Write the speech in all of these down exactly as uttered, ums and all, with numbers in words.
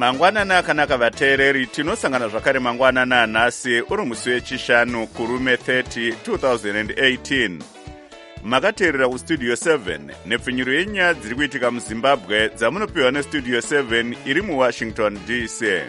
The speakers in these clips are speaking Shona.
Mangwanana akanaka vateereri, tinosangana zvakare mangwanana nhasi uri musi wechishanu kurume thirty two thousand eighteen. Makateerera kustudio seven nepfinyuro yenyaya dziri kuitika muZimbabwe dzamunopiwa nestudio seven iri muWashington D C.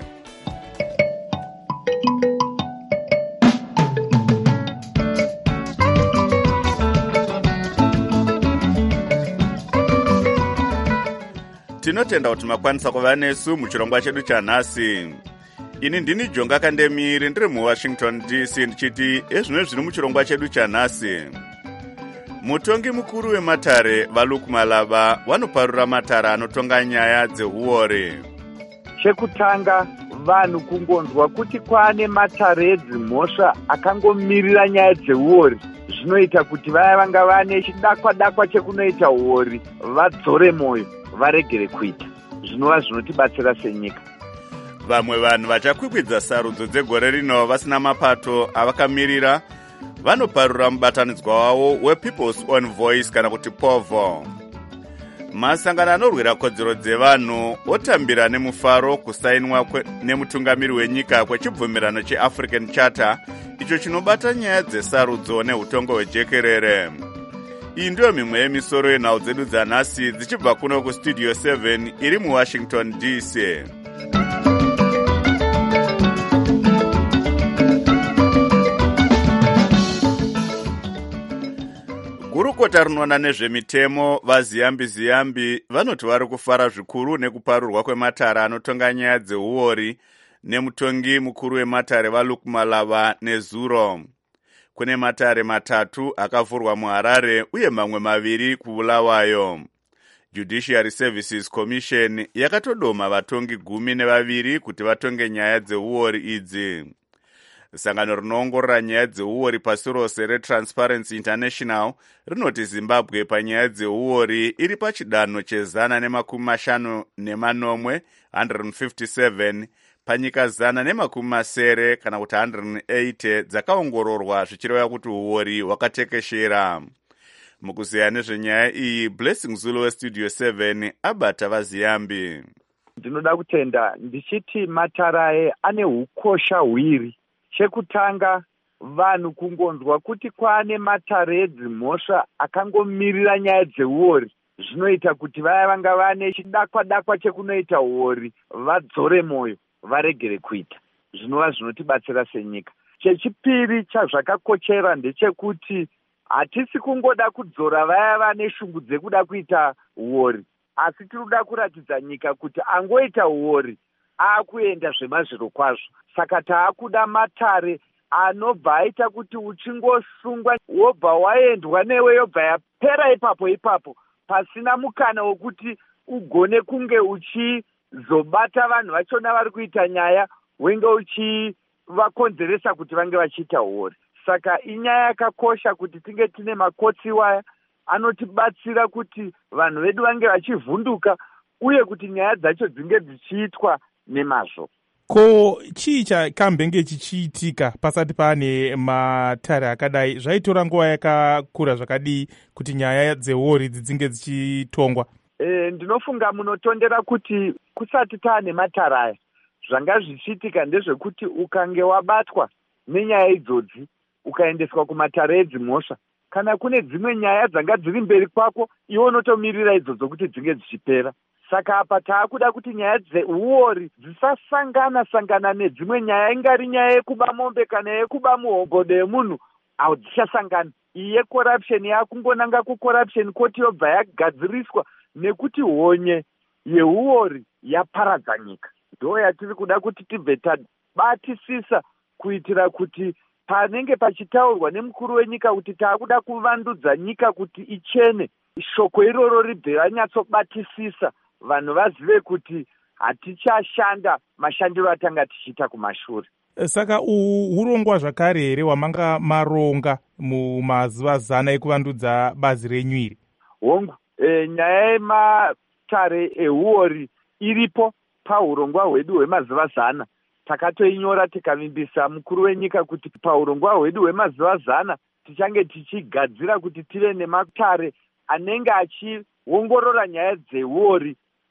Tinotenda kuti makwanisa kuva nesu muchirongwa chedu chanhasi. Ini ndini Jonga Kandemiri ndiri muWashington D C ndichiti ezvino zviri muchirongwa chedu chanhasi. Mutongi mukuru wematare vaLuke Malava vanoparura matare anotonga nyaya dzehuori. Chekutanga, vanhu kungonzwa kuti kwaane matare edzimhosva akangomirira nyaya dzehuori, zvinoita kuti vaya vanga vane chidakwa dakwa chekunoita huori vadzore moyo, varegere kuita. Zvinova zvinotibatsira senyika. Vamwe vanhu vachakwikwidza sarudzo dzegore rino vasina mapato avakamirira vanoparura mubatanidzwa wavo wePeople's Own Voice kana kuti POVO. Masangano anorwira kodzero dzevanhu otambira nemufaro kusainwa nemutungamiri wenyika kwechibvumirano cheAfrican Charter icho chinobata nyaya dzesarudzo neutongo hwejekerere. Iyi ndiyo mimwe yemisoro yenhau dzedu dzanhasi dzichibva kuno kustudio seven iri muWashington D C. Gurukota rinoona nezvemitemo vaZiyambi Ziyambi vanoti vari kufara zvikuru nekuparurwa kwematare anotonga nyaya dzehuori nemutongi mukuru wematare vaLuke Malava nezuro. Kune matare matatu akavhurwa muHarare uye mamwe maviri kuBulawayo. Judiciary Services Commission yakatodoma vatongi gumi nevaviri kuti vatonge nyaya dzehuori idzi. Sangano rinoongorora nyaya dzehuori pasi rose reTransparency International rinoti Zimbabwe panyaya dzehuori iri pachidanho chezana nemakumi mashanu nemanomwe one hundred fifty-seven panyika zana nemakumi masere kana kuti one hundred eighty dzakaongororwa zvichireva kuti huori hwakatekeshera. Mukuzeya nezvenyaya iyi, Blessing Zulu westudio seven abata vaZiyambi. Ndinoda kutenda ndichiti matare ane hukosha hwiri. Chekutanga, vanhu kungonzwa kuti kwaane matare edzimhosva akangomirira nyaya dzehuori, zvinoita kuti vaya vanga vane chidakwa dakwa chekunoita huori vadzore moyo, varegere kuita. Zvinova zvinotibatsira senyika. Chechipiri chazvakakochera ndechekuti hatisi kungoda kudzora vaya vane shungu dzekuda kuita huori, asi tinoda kuratidza nyika kuti angoita huori akuenda zvemazviro kwazvo. Saka taakuda matare anobva aita kuti uchingosungwa wobva waendwa newe yobva yapera ipapo ipapo pasina mukana wokuti ugone kunge uchizobata vanhu vachona vari kuita nyaya wenge uchivakonzeresa kuti vange vachiita huori. Saka inyaya yakakosha kuti tinge tine makotsi waya anotibatsira kuti vanhu vedu vange vachivhunduka uye kuti nyaya dzacho dzinge dzichiitwa nemazvo. Ko chii chakambenge chichiitika pasati pane matare akadai? Zvaitora nguva yakakura zvakadii kuti nyaya dzehuori dzinge dzichitongwa? E, ndinofunga munotondera kuti kusati taane matare aya zvanga zvichiitika ndezvekuti ukange wabatwa nenyaya idzodzi ukaendeswa kumatare edzimhosva, kana kune dzimwe nyaya dzanga dziri mberi kwako, iwe unotomirira idzodzo kuti dzinge dzichipera. Saka apa taakuda kuti nyaya dzehuori dzisasangana sangana nedzimwe nyaya, ingari nyaya yekuba mombe kana yekuba muhongodo yemunhu, au dzichasangana. Iyi yecorruption yakungonanga kucorruption koti yobva yagadziriswa nekuti honye yehuori yaparadza nyika. Ndo yatiri kuda kuti tibve tabatisisa kuitira kuti panenge pachitaurwa nemukuru wenyika kuti taakuda kuvandudza nyika kuti ichene, shoko iroro ribve ranyatsobatisisa, vanhu vazive kuti hatichashanda mashandiro atanga tichiita kumashure. Saka uhu urongwa zvakare here wamanga maronga mumazuva zana ekuvandudza bazi renyu? Hongu, e, nyaya yematare ehuori iripo paurongwa hwedu hwemazuva zana. Takatoinyora tikavimbisa mukuru wenyika kuti paurongwa hwedu hwemazuva zana tichange tichigadzira kuti tive nematare anenge achiongorora nyaya dzehuori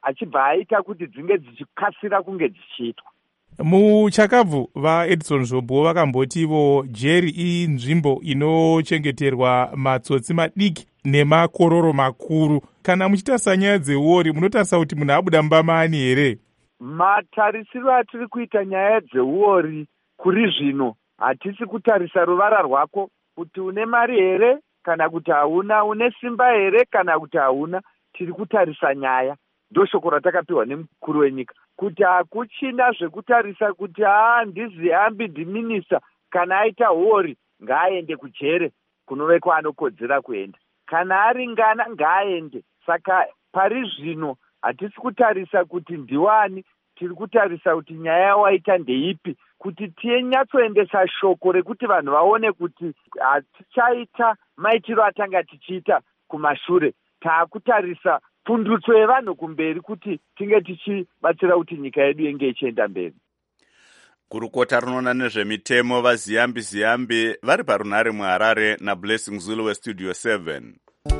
achibva aita kuti dzinge dzichikasira kunge dzichiitwa. Muchakabvu vaEdison Zhombo vakambotivo jeri inzvimbo inochengeterwa matsotsi madiki nemakororo makuru. Kana muchitarisa nyaya dzeuori, munotarisa kuti munhu abuda mbamani here? Matarisiro atiri kuita nyaya dzeuori kuri zvino, hatisi kutarisa ruvara rwako kuti une mari here kana kuti hauna, une simba here kana kuti hauna. Tiri kutarisa nyaya. Ndoshoko ratakapiwa nemukuru wenyika kuti hakuchina zvekutarisa kuti haa ndizi hambi dhiminisa kana aita huori ngaaende kujere kunove kwaanokodzera kuenda. Kana ari ngana ngaaende. Saka pari zvino hatisi kutarisa kuti ndiwani, tiri kutarisa kuti nyaya yawaita ndeipi, kuti tinyatsoendesa shoko rekuti vanhu vaone kuti hatichaita maitiro atanga tichiita kumashure. Taakutarisa pundutso yevanhu kumberi kuti tinge tichibatsira kuti nyika yedu yenge ichienda mberi. Kurukota runoona nezvemitemo vaZiyambi Ziyambi vari parunhare muHarare naBlessing Zulu weStudio seven.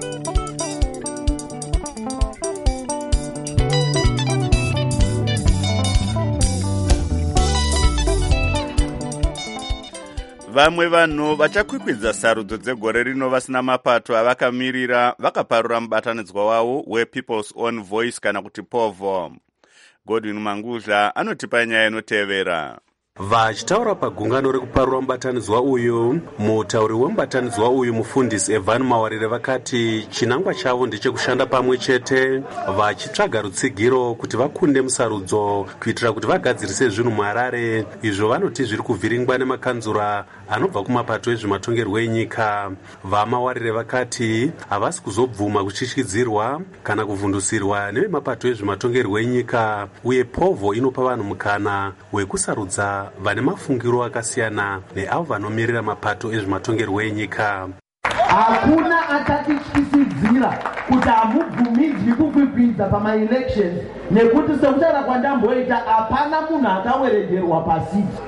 Vamwe vanhu vachakwikwidza sarudzo dzegore rino vasina mapato avakamirira vakaparura mubatanidzwa wavo wePeople's Own Voice kana kuti POVO. Godwin Manguzha anotipa nyaya inotevera. Vachitaura pagungano rekuparura mubatanidzwa uyu, mutauri wemubatanidzwa uyu mufundisi Evan Mawarire vakati chinangwa chavo ndechekushanda pamwe chete vachitsvaga rutsigiro kuti vakunde musarudzo kuitira kuti vagadzirise zvinhu muHarare izvo vanoti zviri kuvhiringwa nemakanzura anobva kumapato ezvematongerwo enyika. VaMawarire vakati havasi kuzobvuma kutyityidzirwa kana kuvhundusirwa nevemapato ezvematongerwo enyika, uye POVO inopa vanhu mukana wekusarudza vane mafungiro akasiyana neavo vanomirira mapato ezvematongerwo enyika. Hakuna atatityisidzira kuti hamubvumidzwi kukwikwidza pama-elections nekuti sekutaura kwandamboita hapana munhu akawerengerwa pasiti.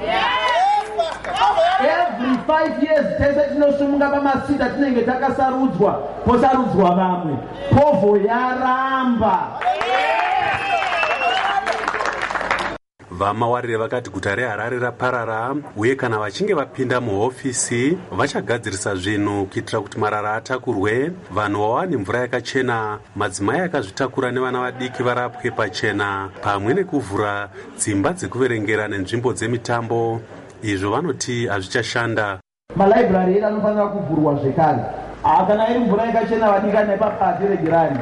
Every five years tese tinosununga pamasita tinenge takasarudzwa posarudzwa vamwe. POVO yaramba. VaMawarire vakati guta reHarare raparara uye kana vachinge vapinda muhofisi vachagadzirisa zvinhu kuitira kuti marara atakurwe, vanhu vawane mvura yakachena, madzimai akazvitakura nevana vadiki varapwe pachena, pamwe nekuvhura dzimba dzekuverengera nenzvimbo dzemitambo. Izvo vanoti hazvichashanda. Malaibrari edu anofanira kuvhurwa zvekare. Kana iri mvura yakachena vadikani nepapati regirani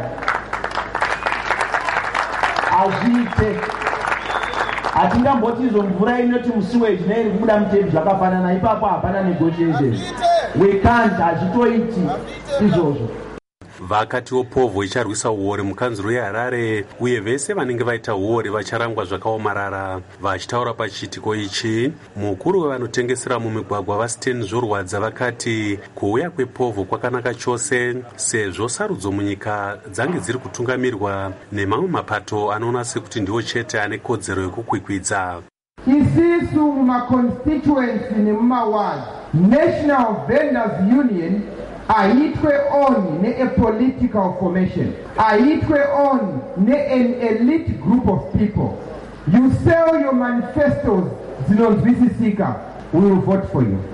hazviite. Hatingamboti izvo mvura inoti musiweji neiri kubuda mutepi zvakafanana, ipapo hapana negotiation. We can't, hachitoiti izvozvo. Vakatiwo POVO icharwisa uori mukanzuro yeHarare uye vese vanenge vaita uori vacharangwa zvakaomarara. Vachitaura pachiitiko ichi, mukuru wevanotengesera mumigwagwa vaSten Zvorwadza vakati kuuya kwePOVO kwakanaka chose sezvo sarudzo munyika dzange dziri kutungamirwa nemamwe mapato anoona sekuti ndiwo chete ane kodzero yekukwikwidza. Isisu muma-constituency nemuma-ward, National Vendors Union aitwe on ne a political formation, aitwe on ne an elite group of people. You sell your manifestos zinonzwisisika, we will vote for you.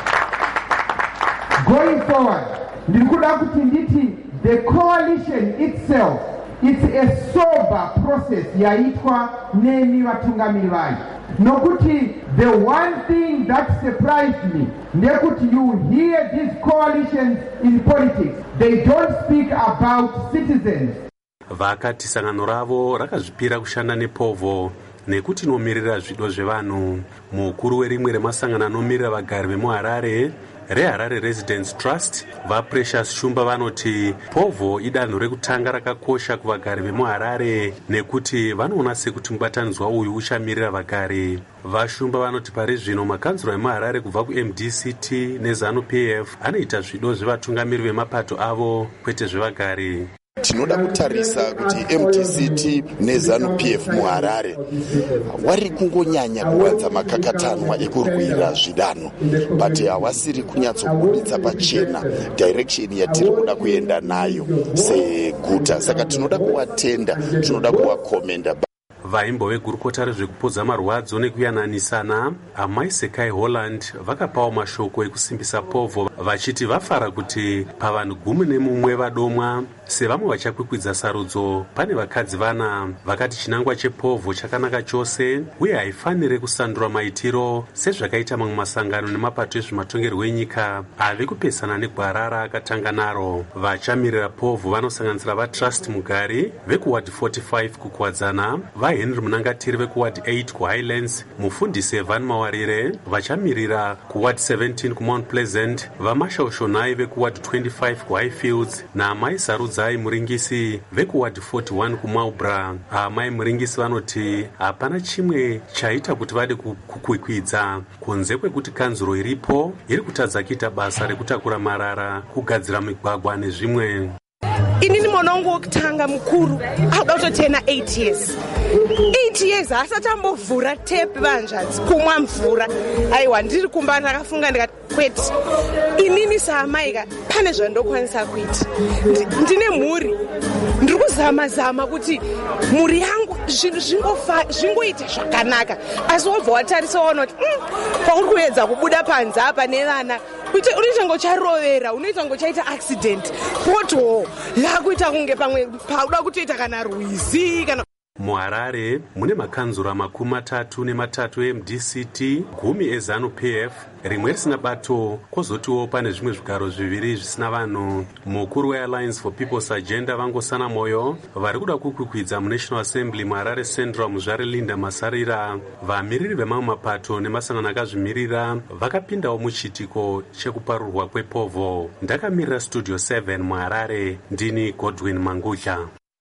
Going forward, ndikuda kuti nditi the coalition itself, it's a sober process yaitwa nemi vatungamiri vayo. Nokuti the one thing that surprised me, nekuti you hear these coalitions in politics, they don't speak about citizens. Vakati sangano ravo rakazvipira kushanda nePOVO nekuti inomirira zvido zvevanhu. Mukuru werimwe remasangano anomirira vagari vemuHarare, reHarare Residents Trust, vaPrecious Shumba vanoti POVO idanho rekutanga rakakosha kuvagari vemuHarare nekuti vanoona sekuti mubatanidzwa uyu uchamirira vagari. VaShumba vanoti pari zvino makanzuro emuHarare kubva kuM D C T neZANU P F anoita zvido zvevatungamiri vemapato avo kwete zvevagari. Tinoda kutarisa kuti M D C T neZANU P F muHarare wari kungonyanya kuwanza makakatanwa ekurwira zvidanho, but hawasiri kunyatsobuditsa pachena direction yatiri kuda kuenda nayo seguta. Saka tinoda kuvatenda, tinoda kuvakomenda. Vaimbo vegurukota rezvekupodza marwadzo nekuyananisana amai Sekai Holland vakapawo mashoko ekusimbisa Povo, vachiti vafara kuti pavanhu gumi nemumwe vadomwa sevamwe vachakwikwidza sarudzo pane vakadzi vana. Vakati chinangwa chePovo chakanaka chose uye haifanire kusandura maitiro sezvakaita mamwe masangano nemapato ezvematongerwo enyika ave kupesana negwarara akatanga naro. Vachamirira Povo vanosanganisira vaTrust Mugari vekuward forty-five kukwadzana, vaHenry Munangatiri vekuward eight kuHighlands, mufundisi Evan Mawarire vachamirira kuward seventeen kuMount Pleasant, vaMarshal Shonai vekuward twenty-five kuHighfields naamai Sarudzai Muringisi vekuward forty-one kuMaubra. Amai Muringisi vanoti hapana chimwe chaita kuti vade kukwikwidza kunze kwekuti kanzuro iripo iri kutadza kuita basa rekutakura marara, kugadzira migwagwa nezvimwe. Inini mwana wangu wokutanga mukuru auda kutotena eight years eight years asati ambovhura tepi vanzvadzi kumwa mvura. Aiwa, ndiri kumba ndakafunga ndikati kwete, inini saamaika pane zvandokwanisa kuita. Ndine mhuri, ndiri kuzama zama kuti mhuri yangu zvingoita zvakanaka, asi wobva watarisa waona kuti pauri kuedza kubuda panze apa nevana unoita ngocharovera, unoita ngochaita accident, pothole yakuita kunge pamwe pauda kutoita kana rwizi kana. MuHarare mune makanzura makumi matatu nematatu eM D C T, gumi eZANU P F, rimwe risina bato, kwozotiwo pane zvimwe zvigaro zviviri zvisina vanhu. Mukuru weAlliance for People's Agenda Vangosana Moyo vari kuda kukwikwidza muNational Assembly muHarare Central muzvare Linda Masarira. Vamiriri vemamwe mapato nemasangano akazvimirira vakapindawo muchiitiko chekuparurwa kwePovo. Ndakamirira Studio seven muHarare, ndini Godwin Mangutya.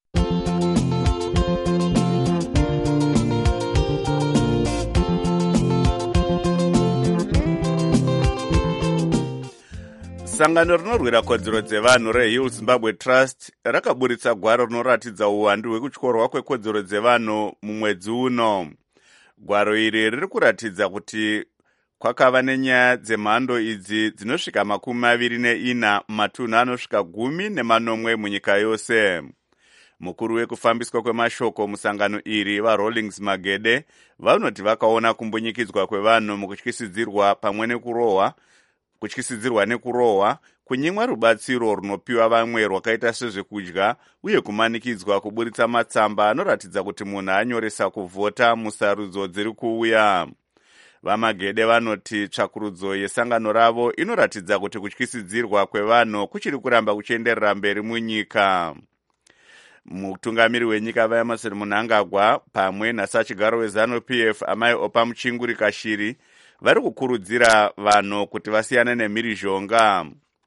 Sangano rinorwira kodzero dzevanhu reHill Zimbabwe Trust rakaburitsa gwaro rinoratidza uwandu hwekutyorwa kwekodzero dzevanhu mumwedzi uno. Gwaro iri riri kuratidza kuti kwakava nenyaya dzemhando idzi dzinosvika makumi maviri neina matunhu anosvika gumi nemanomwe munyika yose. Mukuru wekufambiswa kwemashoko musangano iri vaRollings Magede vanoti vakaona kumbunyikidzwa kwevanhu mukutyisidzirwa pamwe nekurohwa kutyisidzirwa nekurohwa, kunyimwa rubatsiro runopiwa vamwe rwakaita sezvekudya uye kumanikidzwa kuburitsa matsamba anoratidza kuti munhu anyoresa kuvhota musarudzo dziri kuuya. VaMagede vanoti tsvakurudzo yesangano ravo inoratidza kuti kutyisidzirwa kwevanhu kuchiri kuramba kuchienderera mberi munyika. Mutungamiri wenyika vaEmerson Mnangagwa pamwe nasachigaro weZANU P F amai Opa Muchinguri Kashiri vari kukurudzira vanhu kuti vasiyane nemhirizhonga.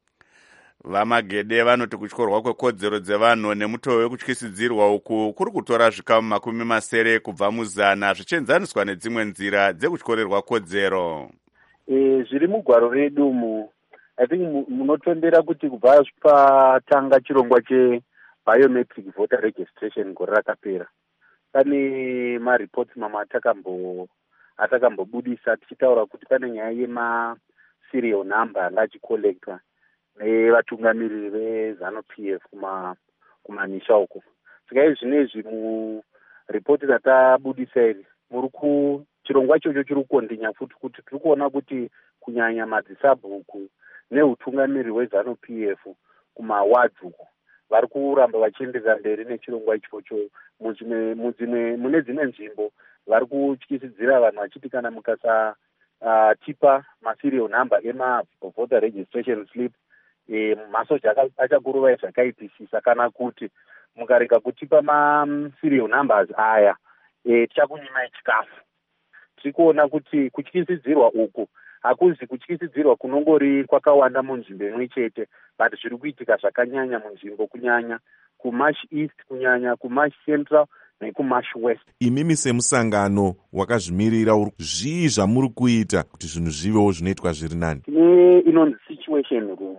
VaMagede vanoti kutyorwa kwekodzero dzevanhu nemutoo wekutyisidzirwa uku kuri kutora zvikamu makumi masere kubva muzana zvichienzaniswa nedzimwe nzira dzekutyorerwa kodzero. E, zviri mugwaro redu mu I think munotondera kuti kubva patanga chirongwa che biometric voter registration gore rakapera, pane maripoti mamwe atakambo atakambobudisa tichitaura kuti pane nyaya yema serial number anga achikollectwa nevatungamiriri veZANU P F kuma kumanisha uko. Saka izvinezvi muripoti ratabudisa iri muri ku chirongwa ichocho chiri kukondinya futi kuti tiri kuona kuti kunyanya madzisabhuku neutungamiriri weZANU P F kumawards uko vari kuramba vachienderera mberi nechirongwa ichocho. Mune dzimwe nzvimbo vari kutyisidzira vanhu vachiti kana mukasa uh, tipa maserial number ema voter registration slip e, masoja achakuruvai zvakaipisisa, kana kuti mukarega kutipa maserial numbers aya e, tichakunyimai chikafu. Tiri kuona kuti kutyisidzirwa uku hakuzi kutyisidzirwa kunongori kwakawanda munzvimbo imwe chete, but zviri kuitika zvakanyanya munzvimbo kunyanya kuMarsh East, kunyanya kuMarsh Central nekuMarsh West. Imimi semusangano wakazvimirira zvii zvamuri kuita kuti zvinhu zvivewo zvinoitwa zviri nani? Tine inonzi situation room. E,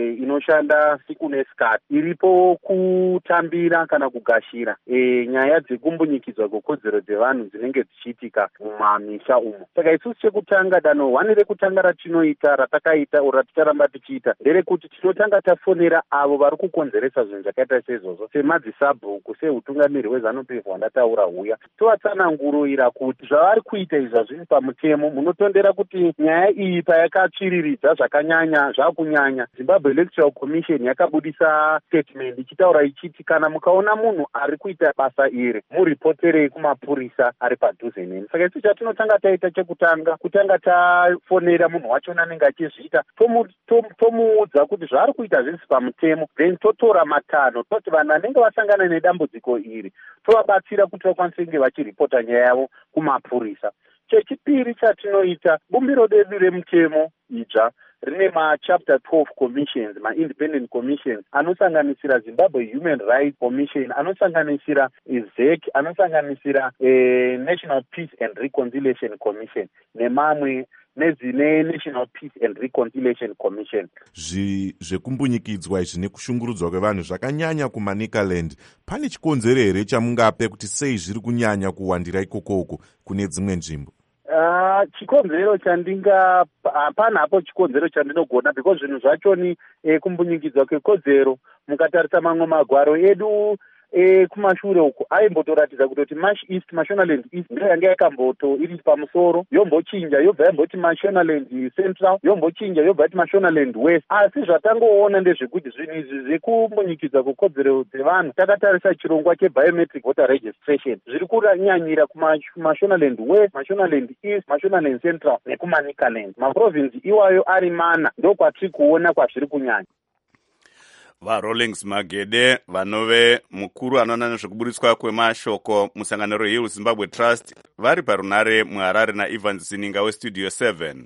e, inoshanda siku nesikati iripo kutambira kana kugashira e, nyaya dzekumbunyikidzwa kwekodzero dzevanhu dzinenge dzichiitika mumamisha umo. Saka isusu chekutanga danho hwani rekutanga ratinoita ratakaita oro raticharamba tichiita nderekuti tinotanga tafonera avo vari kukonzeresa zvinhu zvakaita seizvozvo semadzisabhuku seutungamiri hweZANU P F wandataura huya, tovatsananguroira kuti zvavari kuita izva zviri pamutemo. Munotondera kuti nyaya iyi payakatsviriridza zvakanyanya zvakunyanya, Zimbabwe Electoral Commission yakabudisa statement ichitaura ichiti kana mukaona munhu ari kuita basa iri muripoterei kumapurisa ari padhuze nemi. Saka isu chatinotanga taita chekutanga kutanga tafonera munhu wachona anenge achizviita, tomuudza kuti zvaari kuita zvisi pamutemo, then totora matanho toti vanhu vanenge vasangana nedambudziko iri tovabatsira kuti vakwanise kunge vachiripota nyaya yavo kumapurisa. Chechipiri chatinoita, bumbiro redu remutemo idzva rine machapter twelve commissions, ma-independent commissions anosanganisira Zimbabwe Human Rights Commission, anosanganisira Z E C, anosanganisira eh, National Peace and Reconciliation Commission nemamwe nedzine National Peace and Reconciliation Commission. Zvekumbunyikidzwa izvi nekushungurudzwa kwevanhu zvakanyanya kuManicaland, pane chikonzero here chamungape kuti sei zviri kunyanya kuwandira ikokoko kune dzimwe nzvimbo? Uh, chikonzero chandinga hapana hapo chikonzero chandinogona because zvinhu zvachoni eh, kumbunyikidzwa kwekodzero mukatarisa mamwe magwaro edu eh, kumashure uko aimbotoratidza kutoti Mash East, Mashonaland East ndiyo yanga yakamboto iri pamusoro, yombochinja yobva yamboti Mashonaland Central, yombochinja yobva yati Mashonaland West. Asi zvatangoona ndezvekuti zvinhu izvi zvekumbunyikidzwa kwekodzero dzevanhu takatarisa chirongwa chebiometric voter registration zviri kuranyanyira kuMashonaland West, Mashonaland East, Mashonaland Central nekuManicaland. Maprovinsi iwayo ari mana ndokwatiri kuona kwazviri kunyanya. VaRollings Magede vanove mukuru anoona nezvekuburitswa kwemashoko musangano reHill Zimbabwe Trust vari parunare muHarare naEvans Zininga weStudio seven.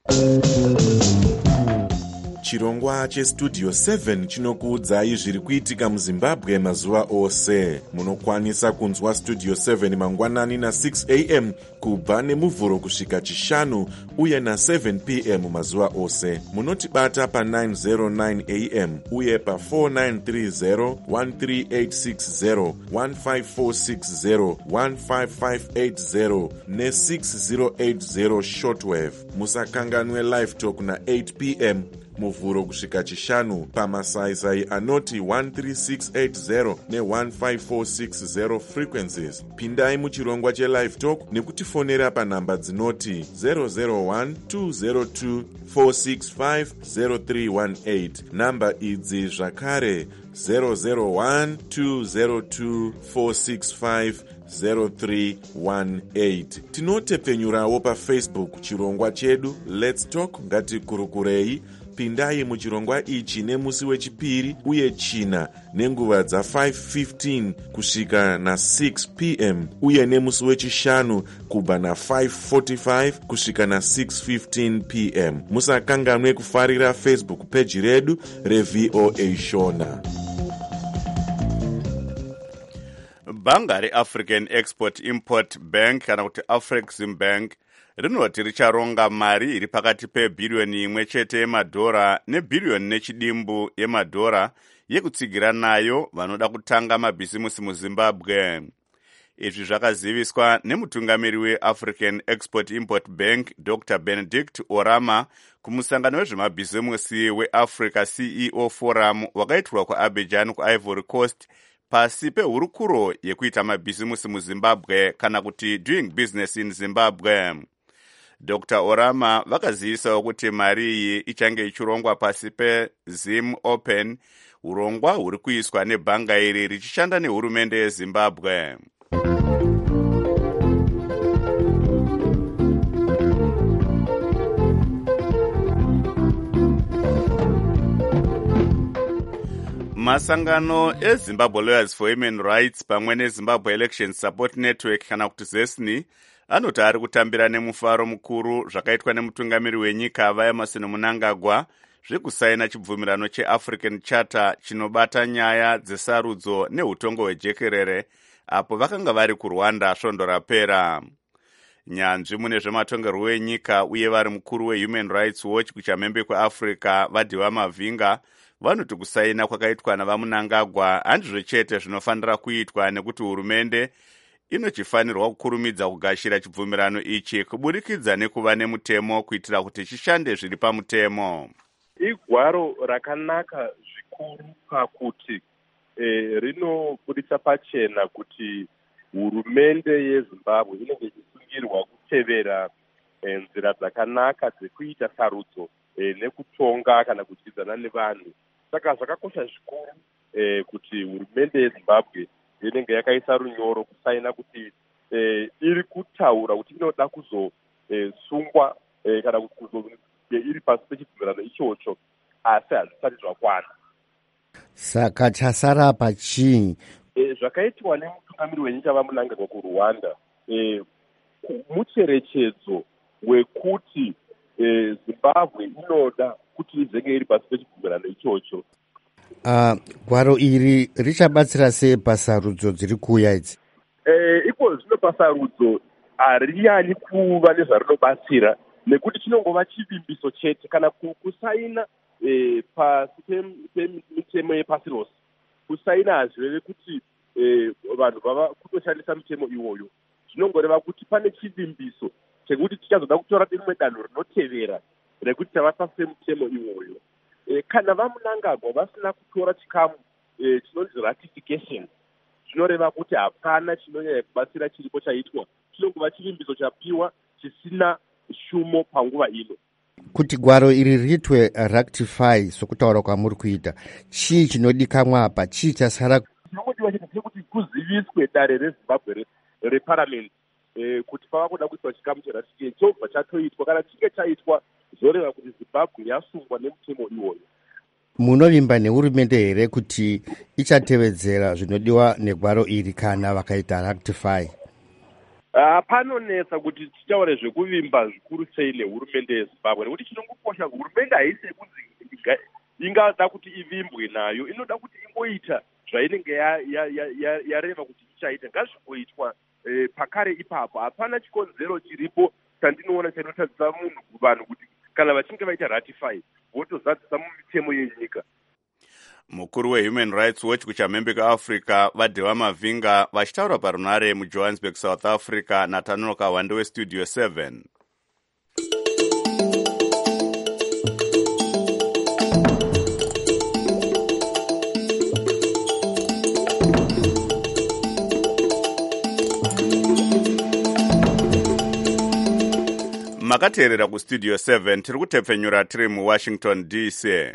Chirongwa cheStudio seven chinokuudzai zviri kuitika muZimbabwe mazuva ose. Munokwanisa kunzwa Studio seven mangwanani na six a m kubva nemuvhuro kusvika chishanu uye na seven p m mazuva ose. Munotibata pa nine oh nine a m uye pa four nine three zero, one three eight six zero, one five four six zero, one five five eight zero ne six zero eight zero shortwave. Musakanganwe live talk na eight p m muvhuro kusvika chishanu pamasaisai anoti one three six eight zero ne one five four six zero frequencies. Pindai muchirongwa chelive talk nekutifonera panhamba dzinoti zero zero one two zero two four six five zero three one eight. Namba idzi zvakare zero zero one two zero two four six five zero three one eight. Tinotepfenyurawo paFacebook chirongwa chedu Let's Talk Ngatikurukurei. Pindai muchirongwa ichi nemusi wechipiri uye china nenguva dza five fifteen kusvika na six p m uye nemusi wechishanu kubva na five forty-five kusvika na six fifteen p m. Musakanganwe kufarira Facebook page redu reV O A Shona. Bhanga reAfrican Export Import Bank kana kuti Afrexim Bank rinoti richaronga mari iri pakati pebhiriyoni imwe chete yemadhora nebhiriyoni nechidimbu yemadhora yekutsigira nayo vanoda kutanga mabhisimusi muZimbabwe. Izvi zvakaziviswa nemutungamiri weAfrican Export Import Bank Doctor Benedict Orama kumusangano wezvemabhisimusi weAfrica C E O Forum wakaitirwa kuAbidjan kuIvory Coast pasi pehurukuro yekuita mabhisimusi muZimbabwe kana kuti doing business in Zimbabwe. Doctor Orama vakazivisawo kuti mari iyi ichange ichirongwa pasi peZim Open, urongwa huri kuiswa nebhanga iri richishanda nehurumende yeZimbabwe. Masangano eZimbabwe Lawyers for Human Rights pamwe neZimbabwe Election Support Network kana kuti ZESNI anoti ari kutambira nemufaro mukuru zvakaitwa nemutungamiri wenyika vaEmerson Mnangagwa zvekusaina chibvumirano cheAfrican Charter chinobata nyaya dzesarudzo neutongo hwejekerere apo vakanga vari kuRwanda svondo rapera. Nyanzvi mune zvematongerwo enyika uye vari mukuru weHuman Rights Watch kuchamhembe kweAfrica Vadhiwa Mavinga vanoti kusaina kwakaitwa navamunangagwa handizvo chete zvinofanira kuitwa, nekuti hurumende inochifanirwa kukurumidza kugashira chibvumirano ichi kuburikidza nekuva nemutemo kuitira kuti chishande zviri pamutemo. Igwaro rakanaka zvikuru pakuti e, rinobudisa pachena kuti hurumende yeZimbabwe inenge ichisungirwa kutevera e, nzira dzakanaka dzekuita sarudzo e, nekutonga kana kudyidzana nevanhu. Saka zvakakosha zvikuru e, kuti hurumende yeZimbabwe inenge yakaisa runyoro kusaina kuti e, iri kutaura kuti inoda kuzosungwa e, kana kuti iri pasi pechibvumirano ichocho, asi hazvisati zvakwana. Saka chasara pachii? E, zvakaitwa nemutungamiri wenyika vamunangagwa kuRwanda e, mucherechedzo wekuti e, Zimbabwe inoda kuti izenge iri pasi pechibvumirano ichocho. Uh, gwaro iri richabatsira sei pasarudzo dziri kuuya idzi? E, iko zvino pasarudzo hariyanyi kuva nezvarinobatsira, nekuti chinongova chivimbiso chete kana kusaina e, pasi pemitemo yepasi rose. Kusaina hazvireve kuti e, vanhu vava kutoshandisa mitemo iwoyo. Zvinongoreva kuti pane chivimbiso chekuti tichazoda kutora rimwe danho rinotevera rekuti tava pasi pemitemo iwoyo. E, kana vamunangagwa vasina kutora chikamu e, chinonzi ratification, zvinoreva kuti hapana chinonyanya kubatsira chiripo chaitwa. Chinongova chivimbiso chapiwa chisina shumo panguva ino. Kuti gwaro iri riitwe rectify sokutaura kwamuri kuita, chii chinodikanwa apa? Chii chasara? Chinongodiwa chete chekuti kuziviswe dare reZimbabwe reparliament e, kuti pava kuda kuitwa chikamu cheratification chobva chatoitwa. Kana chinge chaitwa zvoreva kuti Zimbabwe yasungwa nemutemo iwoyo. Munovimba nehurumende here kuti ichatevedzera zvinodiwa negwaro iri kana vakaita rectify? Uh, panonetsa kuti tichaure zvekuvimba zvikuru sei nehurumende yeZimbabwe, nekuti chinongokosha hurumende haisi yekunzi ingada kuti ivimbwe nayo, inoda kuti ingoita zvainenge yareva ya, ya, ya kuti ichaita. Ngazvingoitwa eh, pakare ipapo. Hapana chikonzero chiripo chandinoona chinotadzisa munhu kuvanhu kuti kana vachinge vaita ratify votozadzisa mumitemo yenyika. Mukuru weHuman Rights Watch kuchamhembe kaAfrica Vadheva Mavhinga vachitaura parunare muJohannesburg, South Africa, naTanoka Wande weStudio seven. Makateerera kuStudio seven, tiri kutepfenyura tiri muWashington D C.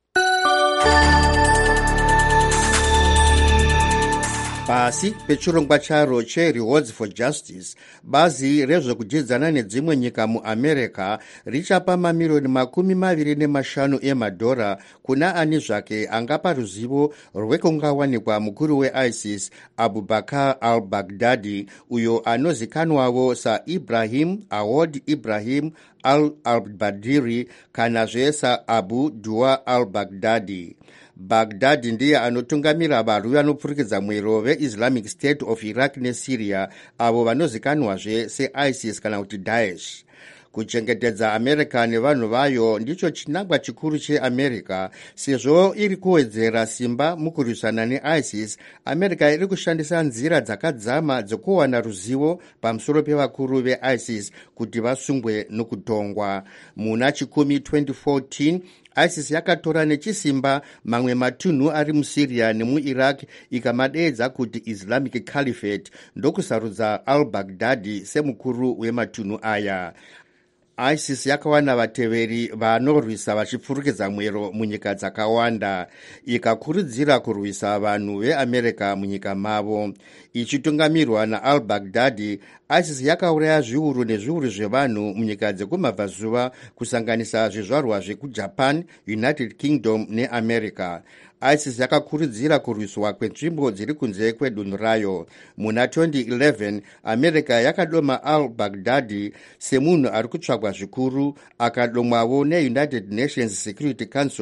Pasi pechirongwa charo cheRewards for Justice, bazi rezvekudyidzana nedzimwe nyika muAmerica richapa mamirioni makumi maviri nemashanu emadhora kuna ani zvake angapa ruzivo rwekungawanikwa mukuru weISIS Abubakar al-Baghdadi, uyo anozikanwawo saIbrahim Awad Ibrahim al-Badiri kanazve saAbu Dua al-Baghdadi. Baghdadi ndiye anotungamira varwi vanopfurikidza mwero veIslamic State of Iraq neSyria, avo vanozikanwazve seISIS kana kuti Daesh. Kuchengetedza America nevanhu vayo ndicho chinangwa chikuru cheAmerica. Sezvo iri kuwedzera simba mukurwisana neISIS, America iri kushandisa nzira dzakadzama dzekuwana ruzivo pamusoro pevakuru veISIS kuti vasungwe nokutongwa. Muna chikumi twenty fourteen ISIS yakatora nechisimba mamwe matunhu ari muSyria nemuIraq ikamadeedza kuti Islamic Caliphate, ndokusarudza al-Baghdadi semukuru wematunhu aya. ISIS yakawana vateveri vanorwisa vachipfurikidza mwero munyika dzakawanda, ikakurudzira kurwisa vanhu veAmerica munyika mavo. Ichitungamirwa naal-Baghdadi, ISIS yakauraya zviuru nezviuru zvevanhu munyika dzekumabvazuva, kusanganisa zvizvarwa zvekuJapan, United Kingdom neAmerica. ISIS yakakurudzira kurwiswa kwenzvimbo dziri kunze kwedunhu rayo. Muna twenty eleven, America yakadoma al-Baghdadi semunhu ari kutsvagwa zvikuru, akadomwawo neUnited Nations Security Council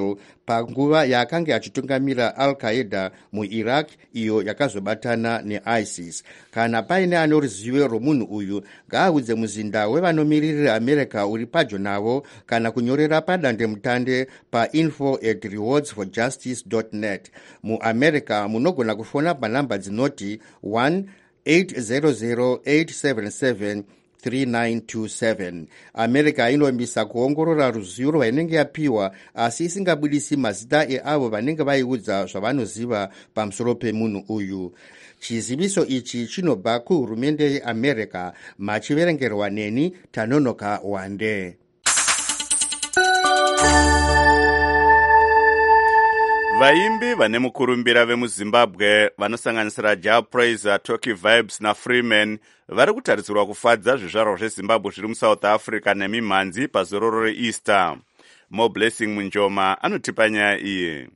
panguva yaakanga achitungamira al-qaeda muiraq iyo yakazobatana neisis. Kana paine ano ruzivo rwomunhu uyu ngaaudze muzinda wevanomiririra america uri padyo navo kana kunyorera padandemutande painfo at rewards for justice dot net. Muamerica munogona kufona panhamba dzinoti one eight zero zero eight seven seven three nine two seven. America inombisa kuongorora ruzivo rwainenge yapiwa asi isingabudisi mazita eavo vanenge vaiudza zvavanoziva pamusoro pemunhu uyu. Chiziviso ichi chinobva kuhurumende yeamerica. Machiverengerwa neni Tanonoka Wande. Vaimbi vane mukurumbira vemuzimbabwe vanosanganisira Ja Praiser, Toki Vibes naFreeman vari kutarisirwa kufadza zvizvarwa zvezimbabwe zviri musouth africa nemimhanzi pazororo reeaster. Mo Blessing Munjoma anotipa nyaya iyi.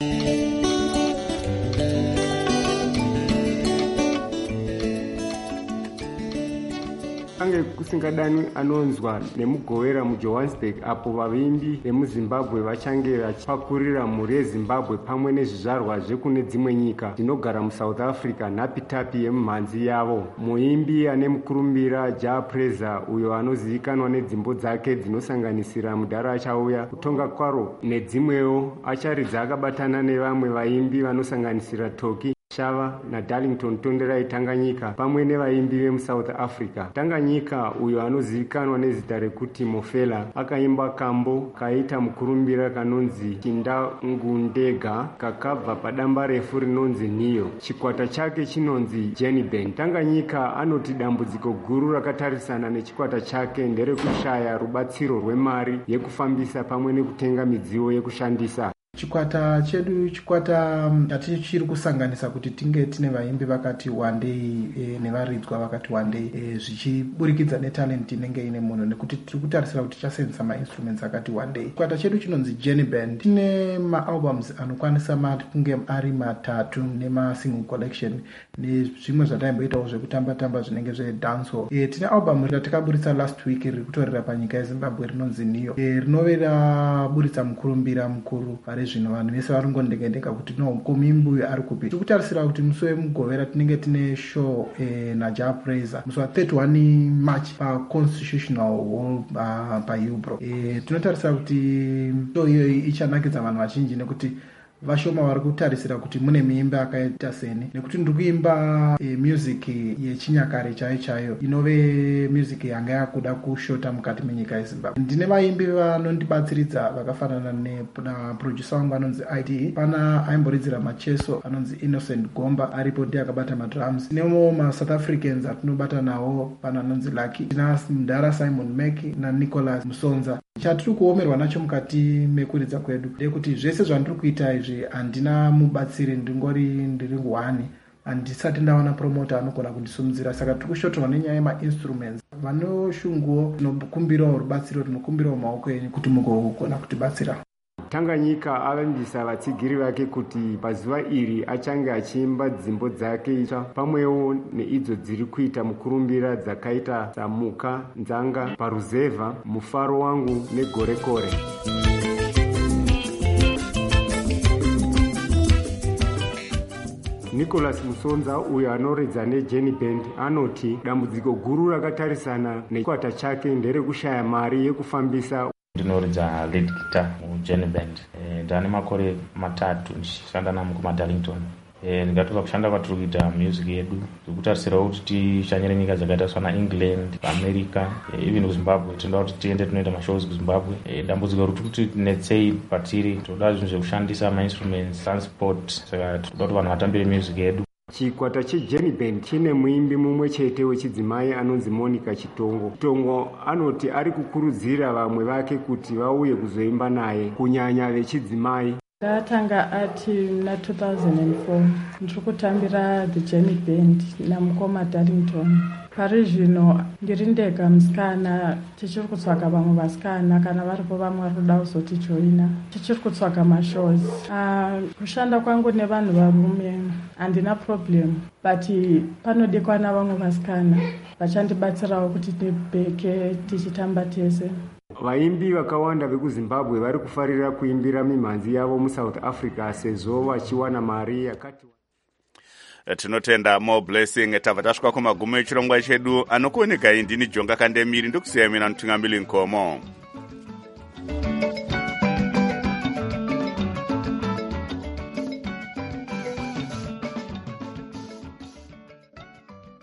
Ange kusingadani anonzwa nemugovera muJohannesburg apo vaimbi vemuzimbabwe vachange vachipakurira mhuri yezimbabwe pamwe nezvizvarwa zvekune dzimwe nyika dzinogara musouth africa nhapitapi yemumhanzi yavo. Muimbi ane mukurumbira Ja Praiser uyo anozivikanwa nedzimbo dzake dzinosanganisira Mudhara Achauya, Kutonga Kwaro nedzimwewo acharidza akabatana nevamwe vaimbi vanosanganisira Toki, Shava naDarlington Tonderai Tanganyika pamwe nevaimbi vemusouth africa. Tanganyika uyo anozivikanwa nezita rekuti Mofela akaimba kambo kaita mukurumbira kanonzi Chindangundega kakabva padamba refu rinonzi Niyo. Chikwata chake chinonzi Jenny Band. Tanganyika anoti dambudziko guru rakatarisana nechikwata chake nderekushaya rubatsiro rwemari yekufambisa pamwe nekutenga midziyo yekushandisa. Chikwata chedu chikwata chatichiri kusanganisa kuti tinge tine vaimbi vakati wandei e, nevaridzwa vakati wandei e, zvichiburikidza netalent inenge ine munhu nekuti tiri kutarisira kuti tichasenzesa mainstruments akati wandei. Chikwata chedu chinonzi Jenny Band. Tine maalbums anokwanisa kunge ari matatu nemasingle collection nezvimwe zvataimboitawo zvekutamba-tamba zvinenge zvedancehall. E, tine album ratakaburitsa last week riri kutorera panyika yeZimbabwe rinonzi Niyo e, rinove raburitsa mukurumbira mukuru pari zvino vanhu vese varongondekendeka kuti no komimbi uyu ari kupi. Tiri kutarisira kuti musi wemugovera tinenge tine show e, naJa Praiser musi wa31 March paConstitutional Hall uh, paHillbrow. E, tinotarisira kuti show iyoyi ichanakidza vanhu vazhinji nekuti vashoma vari kutarisira kuti mune miimba akaita seni nekuti ndiri kuimba e, music yechinyakare chaiyo chaiyo inove music yanga yakuda kushota mukati menyika yeZimbabwe. Ndine vaimbi vanondibatsiridza vakafanana neproducer wangu anonzi I D. Pana aimboridzira macheso anonzi Innocent Gomba aripo ndiye akabata madrums. Tinemo maSouth Africans atinobata nawo pana anonzi Lucky, tina Mudhara Simon Meki naNicholas Musonza. Chatiri kuomerwa nacho mukati mekuridza kwedu ndekuti zvese zvandiri kuita izvi handina mubatsiri, ndingori ndiri wani handisati ndawana promoter anogona kundisumudzira. Saka tiri kushotorwa nenyaya yemainstruments. Vanoshunguwo tinokumbirawo rubatsiro, tinokumbirawo maoko enyu kuti mugogona kutibatsira. Tanganyika avambisa vatsigiri vake kuti pazuva iri achange achiimba dzimbo dzake itsva pamwewo neidzo dziri kuita mukurumbira dzakaita samuka, nzanga, paruzevha, mufaro wangu negorekore. Nicholas Musonza uyo anoredza neJenny Band anoti dambudziko guru rakatarisana nechikwata chake nderekushaya mari yekufambisa. Ndinoridza lead guitar muJenny Band. E, ndane makore matatu ndichishanda namo kumaDarlington. E, ndikatoka kushanda kwatiri kuita music yedu tikutarisirawo kuti tishanyire nyika dzakaita sana England, America, e, even kuZimbabwe. Tinoda kuti tiende tinoita mashows kuZimbabwe. E, dambudziko riri kuti netsei patiri toda zvinhu zvekushandisa mainstruments, transport, saka toda kuti vanhu vatambire music yedu. Chikwata cheJenny Band chine muimbi mumwe chete wechidzimai anonzi Monica Chitongo. Chitongo anoti ari kukurudzira vamwe vake kuti vauye kuzoimba naye kunyanya vechidzimai. Ndatanga ati na two thousand four ndiri kutambira the Jenny Band namukoma Darlington. Pari zvino ndiri ndega musikana, tichiri kutsvaga vamwe vasikana kana varipo vamwe vari kuda kuzotijoina, tichiri kutsvaga mashows. Uh, kushanda kwangu nevanhu varume handina problem, but panodikwa navamwe vasikana vachandibatsirawo kuti tibheke tichitamba tese. vaimbi vakawanda vekuzimbabwe vari kufarira kuimbira mimhanzi yavo musouth africa sezvo vachiwana mari yakati. Tinotenda More Blessing. Tabva tasvika kumagumo echirongwa chedu. Anokuoneka indini Jonga Kandemiri, ndokusiyamira mutungamiri Nkomo.